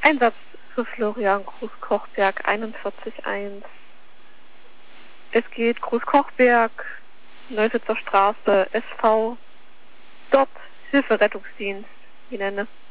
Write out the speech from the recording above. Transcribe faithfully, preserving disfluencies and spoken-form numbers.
Einsatz für Florian Groß-Kochberg einundvierzig eins. Es geht Groß-Kochberg, Neusitzer Straße, S V. Dort Hilfe Rettungsdienst, die nenne.